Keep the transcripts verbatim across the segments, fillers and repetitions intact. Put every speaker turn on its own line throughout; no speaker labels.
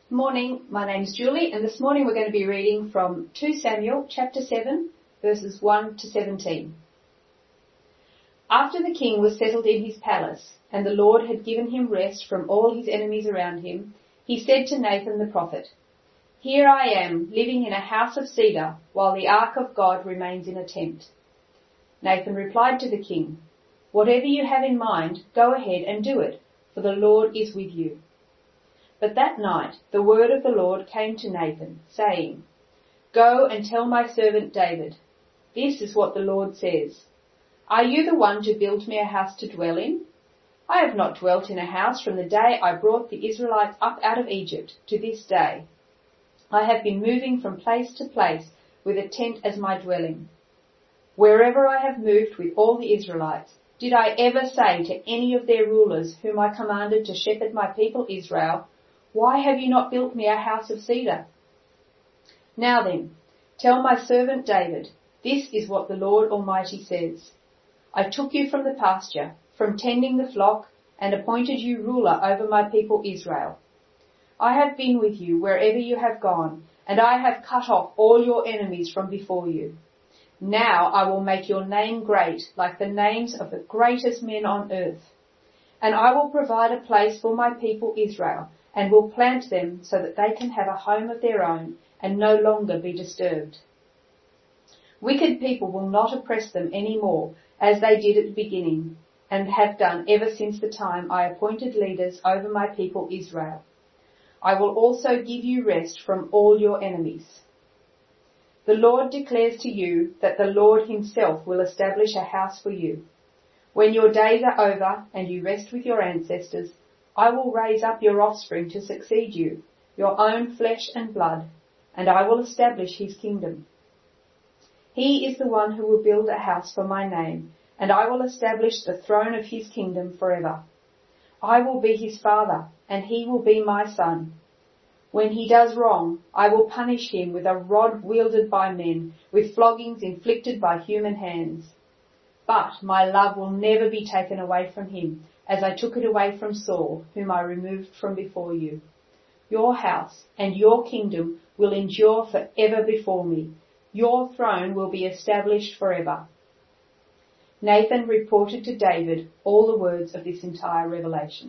Morning, my name's Julie, and this morning we're going to be reading from Second Samuel chapter seven, verses one to seventeen. After the king was settled in his palace, and the Lord had given him rest from all his enemies around him, he said to Nathan the prophet, "Here I am, living in a house of cedar, while the ark of God remains in a tent." Nathan replied to the king, "Whatever you have in mind, go ahead and do it, for the Lord is with you." But that night the word of the Lord came to Nathan, saying, "Go and tell my servant David, this is what the Lord says. Are you the one to build me a house to dwell in? I have not dwelt in a house from the day I brought the Israelites up out of Egypt to this day. I have been moving from place to place with a tent as my dwelling. Wherever I have moved with all the Israelites, did I ever say to any of their rulers whom I commanded to shepherd my people Israel, 'Why have you not built me a house of cedar?' Now then, tell my servant David, this is what the Lord Almighty says. I took you from the pasture, from tending the flock, and appointed you ruler over my people Israel. I have been with you wherever you have gone, and I have cut off all your enemies from before you. Now I will make your name great, like the names of the greatest men on earth. And I will provide a place for my people Israel, and will plant them so that they can have a home of their own and no longer be disturbed. Wicked people will not oppress them any more, as they did at the beginning, and have done ever since the time I appointed leaders over my people Israel. I will also give you rest from all your enemies. The Lord declares to you that the Lord himself will establish a house for you. When your days are over and you rest with your ancestors, I will raise up your offspring to succeed you, your own flesh and blood, and I will establish his kingdom. He is the one who will build a house for my name, and I will establish the throne of his kingdom forever. I will be his father, and he will be my son. When he does wrong, I will punish him with a rod wielded by men, with floggings inflicted by human hands. But my love will never be taken away from him, as I took it away from Saul, whom I removed from before you. Your house and your kingdom will endure forever before me. Your throne will be established forever." Nathan reported to David all the words of this entire revelation.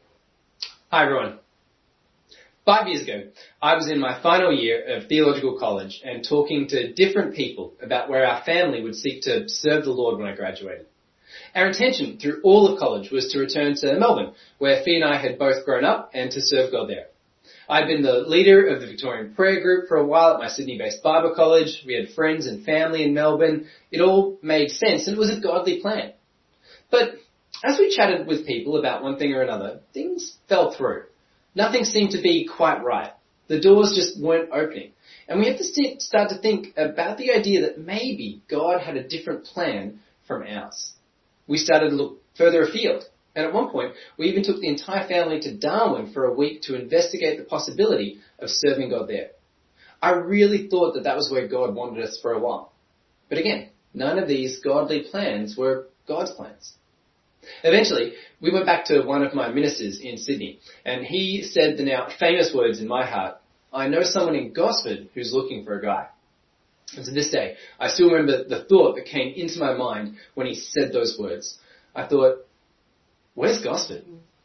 Hi everyone. Five years ago, I was in my final year of theological college and talking to different people about where our family would seek to serve the Lord when I graduated. Our intention through all of college was to return to Melbourne, where Fee and I had both grown up, and to serve God there. I'd been the leader of the Victorian prayer group for a while at my Sydney-based Bible college. We had friends and family in Melbourne. It all made sense, and it was a godly plan. But as we chatted with people about one thing or another, things fell through. Nothing seemed to be quite right. The doors just weren't opening. And we had to start to think about the idea that maybe God had a different plan from ours. We started to look further afield. And at one point, we even took the entire family to Darwin for a week to investigate the possibility of serving God there. I really thought that that was where God wanted us for a while. But again, none of these godly plans were God's plans. Eventually, we went back to one of my ministers in Sydney, and he said the now famous words in my heart, "I know someone in Gosford who's looking for a guy." And to this day, I still remember the thought that came into my mind when he said those words. I thought, where's Gosford?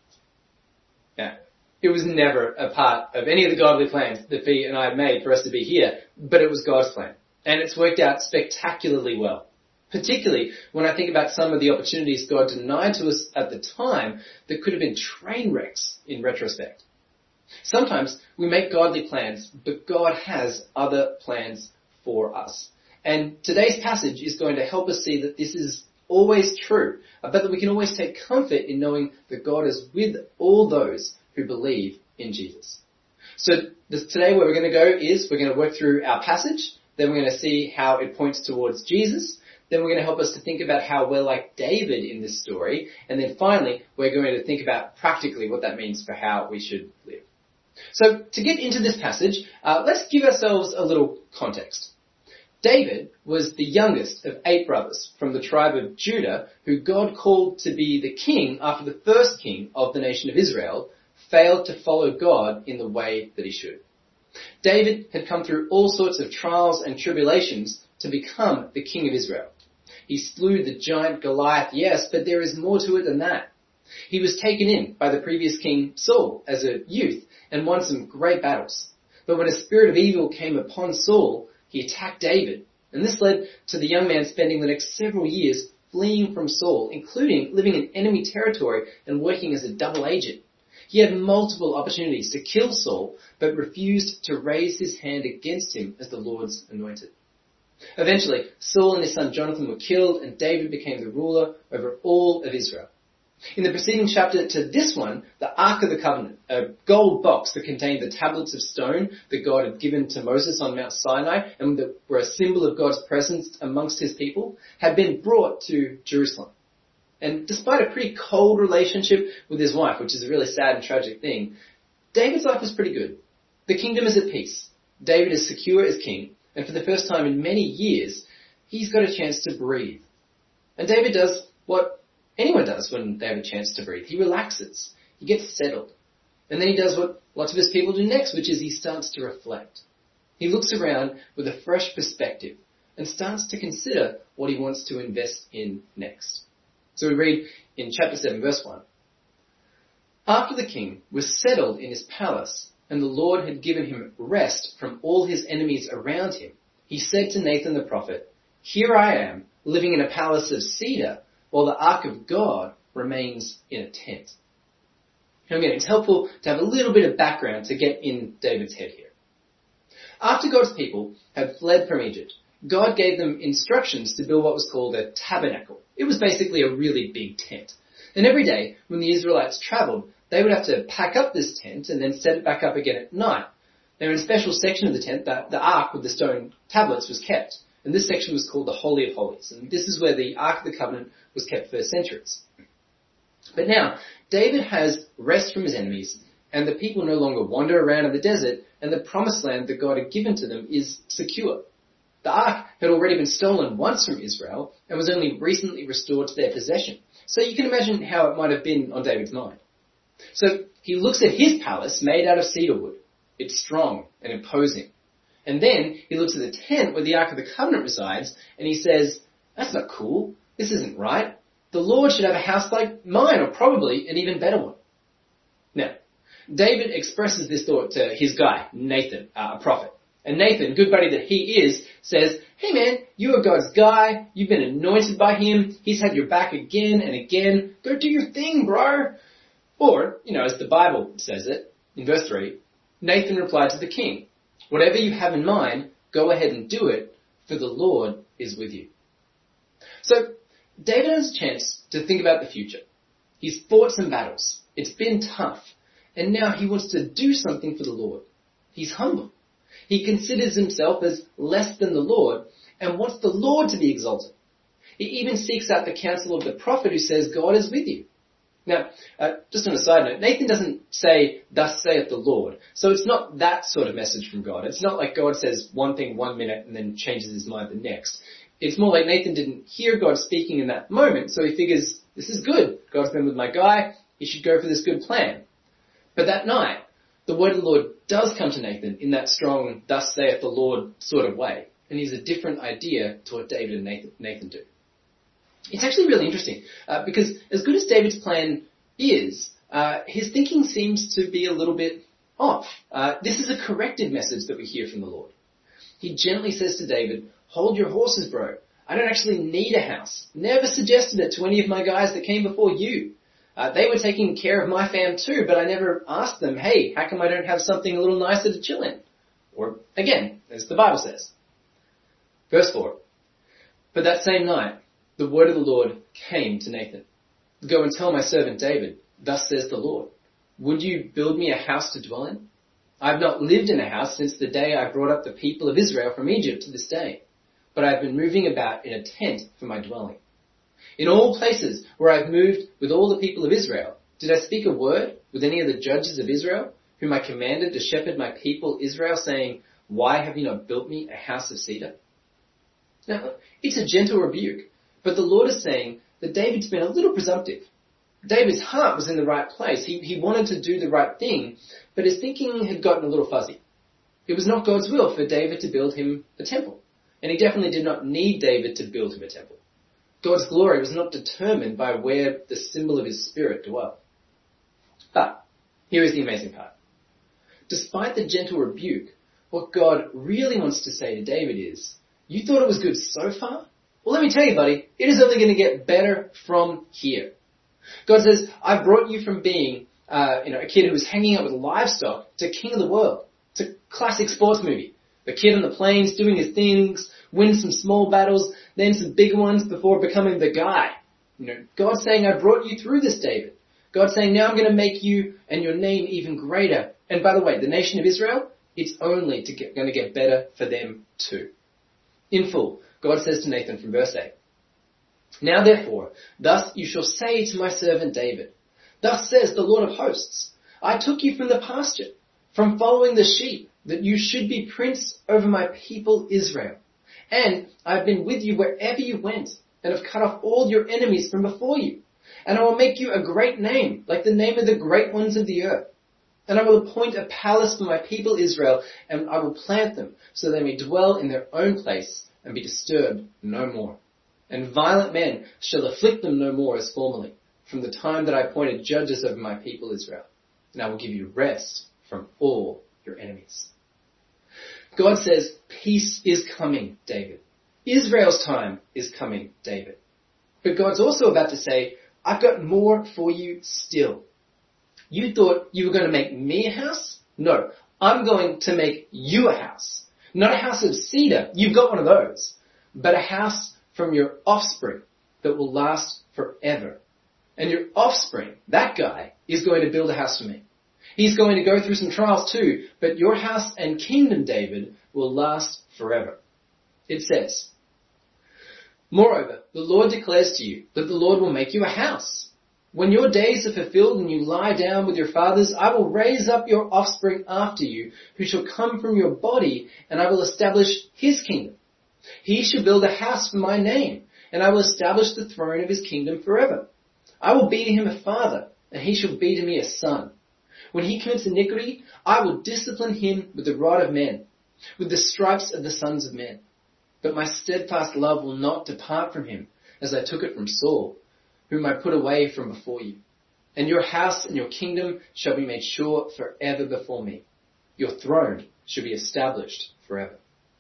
Yeah, it was never a part of any of the godly plans that Fee and I had made for us to be here, but it was God's plan. And it's worked out spectacularly well. Particularly when I think about some of the opportunities God denied to us at the time that could have been train wrecks in retrospect. Sometimes we make godly plans, but God has other plans for us. And today's passage is going to help us see that this is always true, but that we can always take comfort in knowing that God is with all those who believe in Jesus. So this, today where we're going to go is we're going to work through our passage, then we're going to see how it points towards Jesus, then we're going to help us to think about how we're like David in this story, and then finally we're going to think about practically what that means for how we should live. So to get into this passage, uh, let's give ourselves a little context. David was the youngest of eight brothers from the tribe of Judah, who God called to be the king after the first king of the nation of Israel failed to follow God in the way that he should. David had come through all sorts of trials and tribulations to become the king of Israel. He slew the giant Goliath, yes, but there is more to it than that. He was taken in by the previous king Saul as a youth and won some great battles. But when a spirit of evil came upon Saul, he attacked David. And this led to the young man spending the next several years fleeing from Saul, including living in enemy territory and working as a double agent. He had multiple opportunities to kill Saul, but refused to raise his hand against him as the Lord's anointed. Eventually, Saul and his son Jonathan were killed, and David became the ruler over all of Israel. In the preceding chapter to this one, the Ark of the Covenant, a gold box that contained the tablets of stone that God had given to Moses on Mount Sinai and that were a symbol of God's presence amongst his people, had been brought to Jerusalem. And despite a pretty cold relationship with his wife, which is a really sad and tragic thing, David's life was pretty good. The kingdom is at peace. David is secure as king, and for the first time in many years, he's got a chance to breathe. And David does what anyone does when they have a chance to breathe. He relaxes. He gets settled. And then he does what lots of his people do next, which is he starts to reflect. He looks around with a fresh perspective and starts to consider what he wants to invest in next. So we read in chapter seven, verse one. After the king was settled in his palace, and the Lord had given him rest from all his enemies around him, he said to Nathan the prophet, "Here I am, living in a palace of cedar, while the ark of God remains in a tent." Now again, it's helpful to have a little bit of background to get in David's head here. After God's people had fled from Egypt, God gave them instructions to build what was called a tabernacle. It was basically a really big tent. And every day, when the Israelites traveled, they would have to pack up this tent and then set it back up again at night. Now, in a special section of the tent, the, the ark with the stone tablets was kept. And this section was called the Holy of Holies. And this is where the Ark of the Covenant was kept for centuries. But now, David has rest from his enemies, and the people no longer wander around in the desert, and the promised land that God had given to them is secure. The ark had already been stolen once from Israel and was only recently restored to their possession. So you can imagine how it might have been on David's mind. So he looks at his palace made out of cedar wood. It's strong and imposing. And then he looks at the tent where the Ark of the Covenant resides and he says, "That's not cool. This isn't right. The Lord should have a house like mine, or probably an even better one." Now, David expresses this thought to his guy, Nathan, uh, a prophet. And Nathan, good buddy that he is, says, "Hey man, you are God's guy. You've been anointed by him. He's had your back again and again. Go do your thing, bro." Or, you know, as the Bible says it, in verse three, Nathan replied to the king, "Whatever you have in mind, go ahead and do it, for the Lord is with you." So, David has a chance to think about the future. He's fought some battles. It's been tough. And now he wants to do something for the Lord. He's humble. He considers himself as less than the Lord and wants the Lord to be exalted. He even seeks out the counsel of the prophet who says, "God is with you." Now, uh, just on a side note, Nathan doesn't say, "Thus saith the Lord." So it's not that sort of message from God. It's not like God says one thing one minute and then changes his mind the next. It's more like Nathan didn't hear God speaking in that moment, so he figures, this is good. God's been with my guy. He should go for this good plan. But that night, the word of the Lord does come to Nathan in that strong, "Thus saith the Lord" sort of way. And he's a different idea to what David and Nathan, Nathan do. It's actually really interesting, uh, because as good as David's plan is, uh, his thinking seems to be a little bit off. Uh, this is a corrected message that we hear from the Lord. He gently says to David, "Hold your horses, bro. I don't actually need a house. Never suggested it to any of my guys that came before you. Uh, they were taking care of my fam too, but I never asked them, hey, how come I don't have something a little nicer to chill in?" Or, again, as the Bible says. Verse four. "But that same night, the word of the Lord came to Nathan. Go and tell my servant David, thus says the Lord, would you build me a house to dwell in? I have not lived in a house since the day I brought up the people of Israel from Egypt to this day, but I have been moving about in a tent for my dwelling. In all places where I have moved with all the people of Israel, did I speak a word with any of the judges of Israel, whom I commanded to shepherd my people Israel, saying, why have you not built me a house of cedar?" Now, it's a gentle rebuke, but the Lord is saying that David's been a little presumptive. David's heart was in the right place. He, he wanted to do the right thing, but his thinking had gotten a little fuzzy. It was not God's will for David to build him a temple, and he definitely did not need David to build him a temple. God's glory was not determined by where the symbol of his spirit dwelt. But here is the amazing part. Despite the gentle rebuke, what God really wants to say to David is, you thought it was good so far? Well, let me tell you, buddy, it is only going to get better from here. God says, I brought you from being uh, you know, a kid who was hanging out with livestock to king of the world. It's a classic sports movie. The kid on the plains doing his things, wins some small battles, then some big ones before becoming the guy. You know, God's saying, I brought you through this, David. God's saying, now I'm going to make you and your name even greater. And by the way, the nation of Israel, it's only to get, going to get better for them too. In full, God says to Nathan from verse eight, now therefore, thus you shall say to my servant David, thus says the Lord of hosts, I took you from the pasture, from following the sheep, that you should be prince over my people Israel. And I have been with you wherever you went, and have cut off all your enemies from before you. And I will make you a great name, like the name of the great ones of the earth. And I will appoint a palace for my people Israel, and I will plant them, so they may dwell in their own place, and be disturbed no more. And violent men shall afflict them no more as formerly, from the time that I appointed judges over my people Israel. And I will give you rest from all your enemies. God says, peace is coming, David. Israel's time is coming, David. But God's also about to say, I've got more for you still. You thought you were going to make me a house? No, I'm going to make you a house. Not a house of cedar, you've got one of those, but a house from your offspring that will last forever. And your offspring, that guy, is going to build a house for me. He's going to go through some trials too, but your house and kingdom, David, will last forever. It says, moreover, the Lord declares to you that the Lord will make you a house. When your days are fulfilled and you lie down with your fathers, I will raise up your offspring after you, who shall come from your body, and I will establish his kingdom. He shall build a house for my name, and I will establish the throne of his kingdom forever. I will be to him a father, and he shall be to me a son. When he commits iniquity, I will discipline him with the rod of men, with the stripes of the sons of men. But my steadfast love will not depart from him, as I took it from Saul, whom I put away from before you. And your house and your kingdom shall be made sure forever before me. Your throne shall be established forever.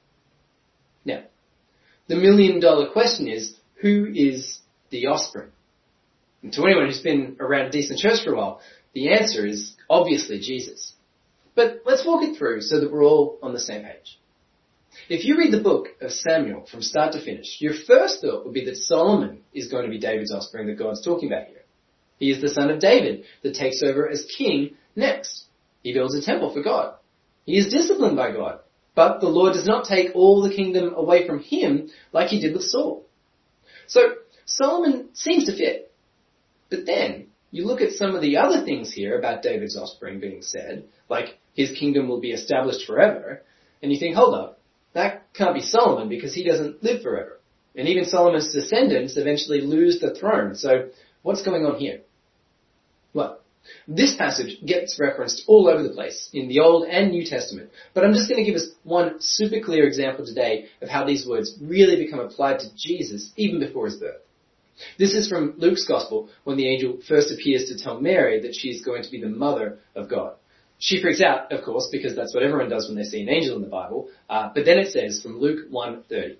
Now, the million dollar question is, who is the offspring? And to anyone who's been around a decent church for a while, the answer is obviously Jesus. But let's walk it through so that we're all on the same page. If you read the book of Samuel from start to finish, your first thought would be that Solomon is going to be David's offspring that God's talking about here. He is the son of David that takes over as king next. He builds a temple for God. He is disciplined by God, but the Lord does not take all the kingdom away from him like he did with Saul. So Solomon seems to fit. But then you look at some of the other things here about David's offspring being said, like his kingdom will be established forever, and you think, hold up, that can't be Solomon because he doesn't live forever. And even Solomon's descendants eventually lose the throne. So what's going on here? Well, this passage gets referenced all over the place in the Old and New Testament. But I'm just going to give us one super clear example today of how these words really become applied to Jesus even before his birth. This is from Luke's Gospel when the angel first appears to tell Mary that she is going to be the mother of God. She freaks out, of course, because that's what everyone does when they see an angel in the Bible. Uh, but then it says from Luke one thirty.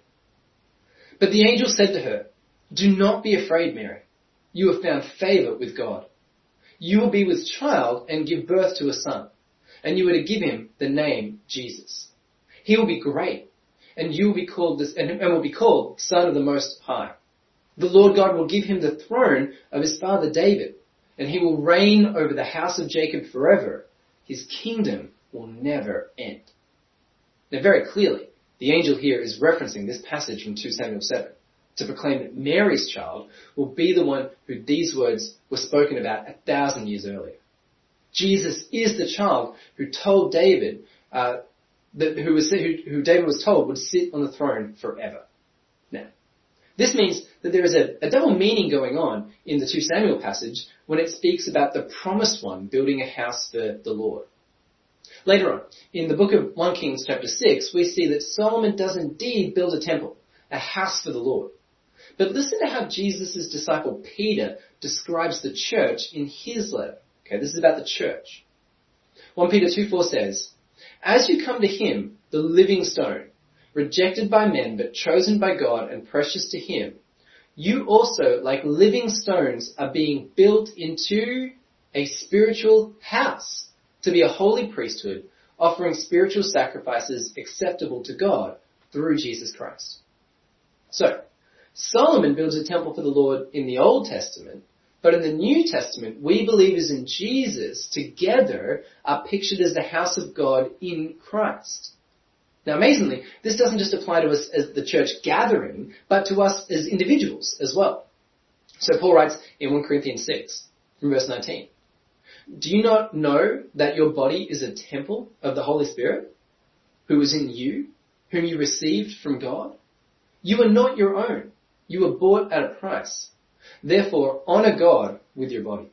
But the angel said to her, do not be afraid, Mary. You have found favor with God. You will be with child and give birth to a son, and you are to give him the name Jesus. He will be great, and you will be called this, and will be called Son of the Most High. The Lord God will give him the throne of his father David, and he will reign over the house of Jacob forever. His kingdom will never end. Now, very clearly, the angel here is referencing this passage from Second Samuel seven to proclaim that Mary's child will be the one who these words were spoken about a thousand years earlier. Jesus is the child who told David, uh, that who was who, who David was told would sit on the throne forever. Now, This means that there is a, a double meaning going on in the Second Samuel passage when it speaks about the promised one building a house for the Lord. Later on, in the book of First Kings chapter six, we see that Solomon does indeed build a temple, a house for the Lord. But listen to how Jesus' disciple Peter describes the church in his letter. Okay, this is about the church. First Peter two four says, "As you come to him, the living stone, rejected by men but chosen by God and precious to him, you also, like living stones, are being built into a spiritual house to be a holy priesthood, offering spiritual sacrifices acceptable to God through Jesus Christ." So, Solomon builds a temple for the Lord in the Old Testament, but in the New Testament, we believers in Jesus together are pictured as the house of God in Christ. Now, amazingly, this doesn't just apply to us as the church gathering, but to us as individuals as well. So Paul writes in First Corinthians six, from verse nineteen, "Do you not know that your body is a temple of the Holy Spirit, who is in you, whom you received from God? You are not your own. You were bought at a price. Therefore, honor God with your body."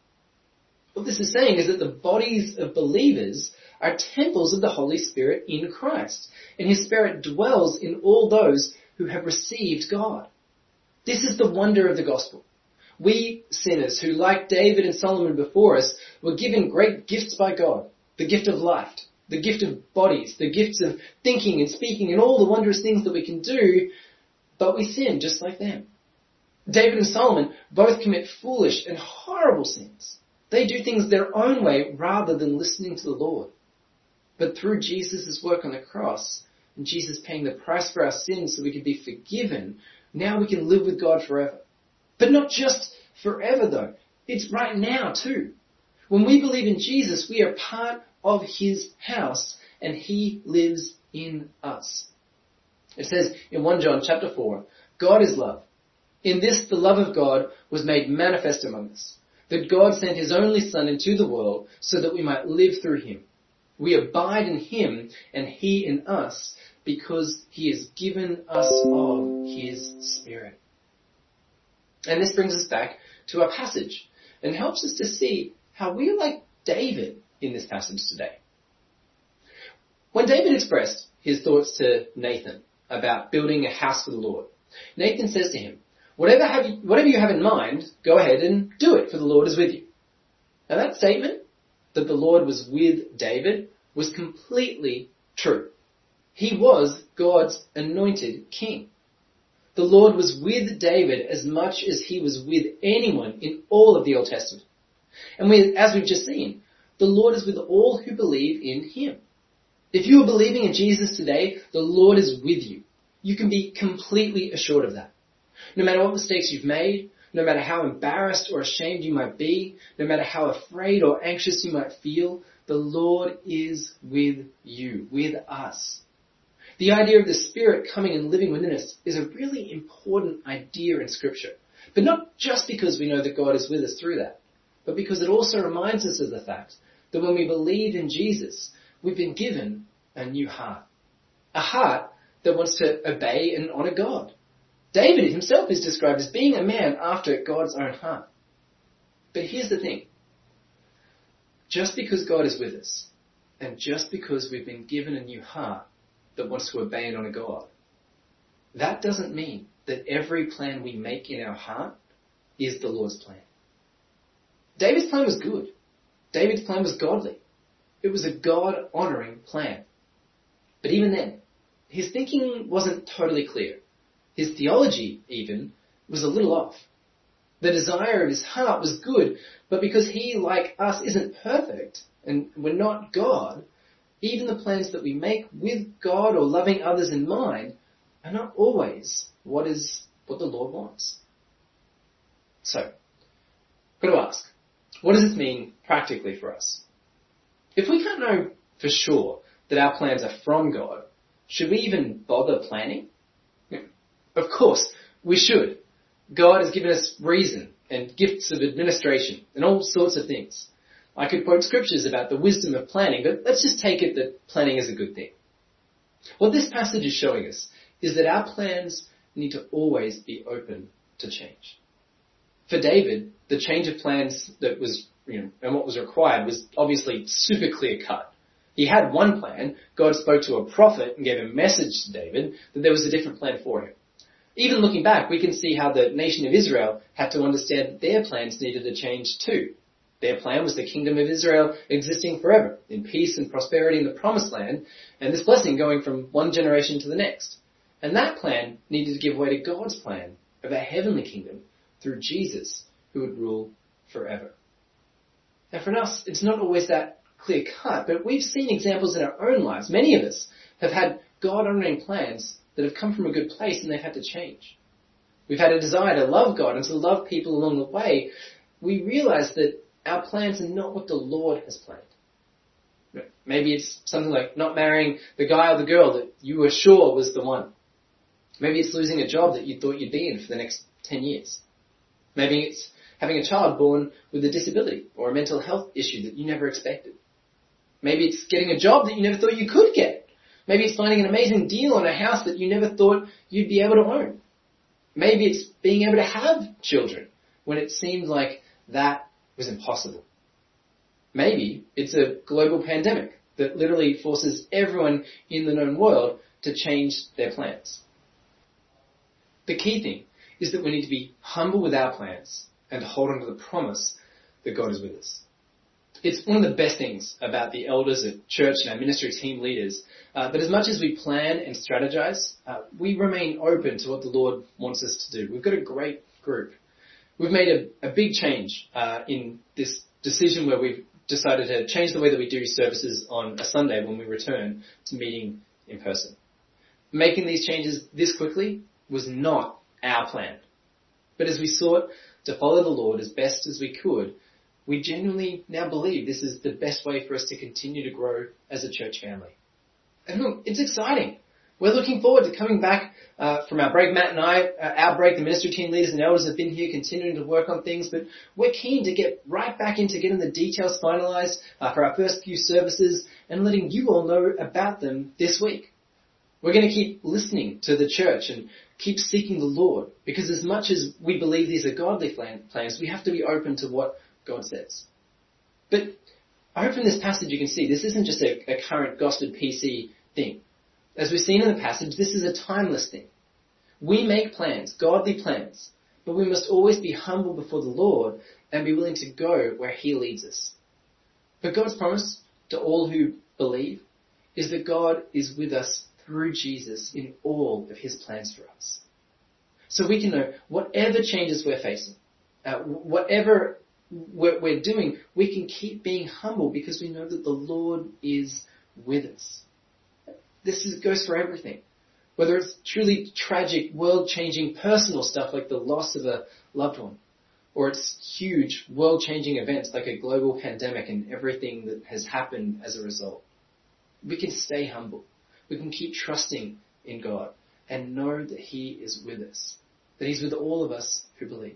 What this is saying is that the bodies of believers are temples of the Holy Spirit in Christ, and his Spirit dwells in all those who have received God. This is the wonder of the gospel. We sinners who, like David and Solomon before us, were given great gifts by God, the gift of life, the gift of bodies, the gifts of thinking and speaking and all the wondrous things that we can do, but we sin just like them. David and Solomon both commit foolish and horrible sins. They do things their own way rather than listening to the Lord. But through Jesus' work on the cross, and Jesus paying the price for our sins so we can be forgiven, now we can live with God forever. But not just forever though. It's right now too. When we believe in Jesus, we are part of his house and he lives in us. It says in First John chapter four, "God is love. In this the love of God was made manifest among us, that God sent his only Son into the world so that we might live through him. We abide in him and he in us because he has given us of his Spirit." And this brings us back to our passage and helps us to see how we are like David in this passage today. When David expressed his thoughts to Nathan about building a house for the Lord, Nathan says to him, whatever, have you, whatever you have in mind, go ahead and do it, for the Lord is with you. Now that statement, that the Lord was with David, was completely true. He was God's anointed king. The Lord was with David as much as he was with anyone in all of the Old Testament. And we, as we've just seen, the Lord is with all who believe in him. If you are believing in Jesus today, the Lord is with you. You can be completely assured of that. No matter what mistakes you've made, no matter how embarrassed or ashamed you might be, no matter how afraid or anxious you might feel, the Lord is with you, with us. The idea of the Spirit coming and living within us is a really important idea in Scripture. But not just because we know that God is with us through that, but because it also reminds us of the fact that when we believe in Jesus, we've been given a new heart. A heart that wants to obey and honor God. David himself is described as being a man after God's own heart. But here's the thing. Just because God is with us, and just because we've been given a new heart that wants to obey and honor God, that doesn't mean that every plan we make in our heart is the Lord's plan. David's plan was good. David's plan was godly. It was a God-honoring plan. But even then, his thinking wasn't totally clear. His theology, even, was a little off. The desire of his heart was good, but because he, like us, isn't perfect, and we're not God, even the plans that we make with God or loving others in mind are not always what is what the Lord wants. So, I've got to ask, what does this mean practically for us? If we can't know for sure that our plans are from God, should we even bother planning? Of course, we should. God has given us reason and gifts of administration and all sorts of things. I could quote scriptures about the wisdom of planning, but let's just take it that planning is a good thing. What this passage is showing us is that our plans need to always be open to change. For David, the change of plans that was, you know, and what was required was obviously super clear cut. He had one plan. God spoke to a prophet and gave a message to David that there was a different plan for him. Even looking back, we can see how the nation of Israel had to understand that their plans needed to change too. Their plan was the kingdom of Israel existing forever, in peace and prosperity in the promised land, and this blessing going from one generation to the next. And that plan needed to give way to God's plan of a heavenly kingdom through Jesus, who would rule forever. Now for us, it's not always that clear cut, but we've seen examples in our own lives. Many of us have had God-honoring plans that have come from a good place and they've had to change. We've had a desire to love God and to love people along the way. We realize that our plans are not what the Lord has planned. Maybe it's something like not marrying the guy or the girl that you were sure was the one. Maybe it's losing a job that you thought you'd be in for the next ten years. Maybe it's having a child born with a disability or a mental health issue that you never expected. Maybe it's getting a job that you never thought you could get. Maybe it's finding an amazing deal on a house that you never thought you'd be able to own. Maybe it's being able to have children when it seemed like that was impossible. Maybe it's a global pandemic that literally forces everyone in the known world to change their plans. The key thing is that we need to be humble with our plans and hold on to the promise that God is with us. It's one of the best things about the elders at church and our ministry team leaders uh, that as much as we plan and strategize, uh, we remain open to what the Lord wants us to do. We've got a great group. We've made a, a big change uh, in this decision where we've decided to change the way that we do services on a Sunday when we return to meeting in person. Making these changes this quickly was not our plan. But as we sought to follow the Lord as best as we could, we genuinely now believe this is the best way for us to continue to grow as a church family. And look, it's exciting. We're looking forward to coming back uh, from our break. Matt and I, uh, our break, the ministry team leaders and elders have been here continuing to work on things, but we're keen to get right back into getting the details finalized uh, for our first few services and letting you all know about them this week. We're going to keep listening to the church and keep seeking the Lord, because as much as we believe these are godly plans, we have to be open to what God says. But I hope from this passage you can see this isn't just a, a current gospel P C thing. As we've seen in the passage, this is a timeless thing. We make plans, godly plans, but we must always be humble before the Lord and be willing to go where He leads us. But God's promise to all who believe is that God is with us through Jesus in all of His plans for us. So we can know whatever changes we're facing, uh, whatever we're, we're doing, we can keep being humble because we know that the Lord is with us. This is, goes for everything. Whether it's truly tragic, world-changing, personal stuff like the loss of a loved one, or it's huge, world-changing events like a global pandemic and everything that has happened as a result. We can stay humble. We can keep trusting in God and know that He is with us, that He's with all of us who believe.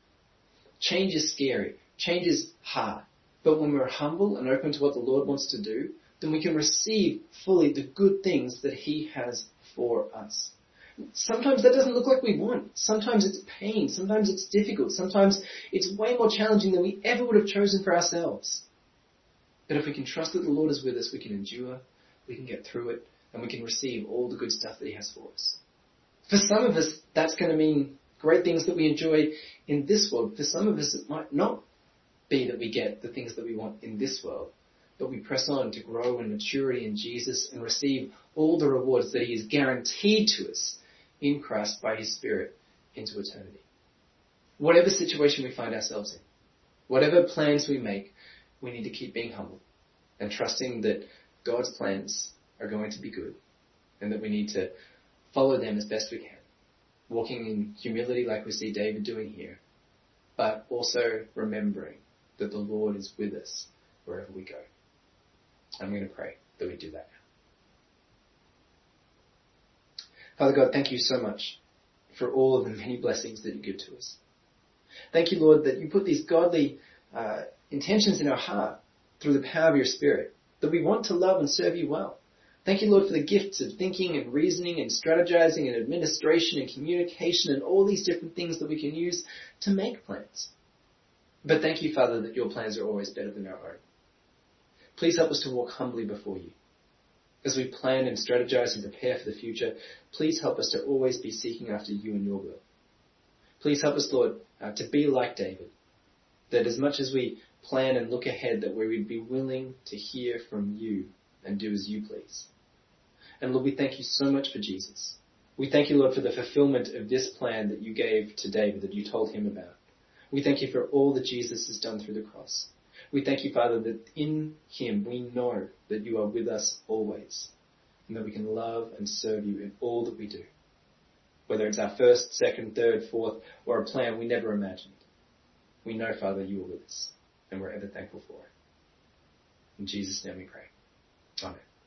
Change is scary. Change is hard. But when we're humble and open to what the Lord wants to do, then we can receive fully the good things that He has for us. Sometimes that doesn't look like we want. Sometimes it's pain. Sometimes it's difficult. Sometimes it's way more challenging than we ever would have chosen for ourselves. But if we can trust that the Lord is with us, we can endure, we can get through it, and we can receive all the good stuff that He has for us. For some of us, that's going to mean great things that we enjoy in this world. For some of us, it might not be that we get the things that we want in this world, but we press on to grow in maturity in Jesus and receive all the rewards that He has guaranteed to us in Christ by His Spirit into eternity. Whatever situation we find ourselves in, whatever plans we make, we need to keep being humble and trusting that God's plans are going to be good and that we need to follow them as best we can, walking in humility like we see David doing here, but also remembering that the Lord is with us wherever we go. I'm going to pray that we do that now. Father God, thank You so much for all of the many blessings that You give to us. Thank You, Lord, that You put these godly uh, intentions in our heart through the power of Your Spirit, that we want to love and serve You well. Thank you, Lord, for the gifts of thinking and reasoning and strategizing and administration and communication and all these different things that we can use to make plans. But thank you, Father, that your plans are always better than our own. Please help us to walk humbly before you. As we plan and strategize and prepare for the future, please help us to always be seeking after you and your will. Please help us, Lord, uh, to be like David, that as much as we plan and look ahead, that we would be willing to hear from you and do as you please. And Lord, we thank you so much for Jesus. We thank you, Lord, for the fulfillment of this plan that you gave to David, that you told him about. We thank you for all that Jesus has done through the cross. We thank you, Father, that in him we know that you are with us always, and that we can love and serve you in all that we do. Whether it's our first, second, third, fourth, or a plan we never imagined. We know, Father, you are with us, and we're ever thankful for it. In Jesus' name we pray. Amen.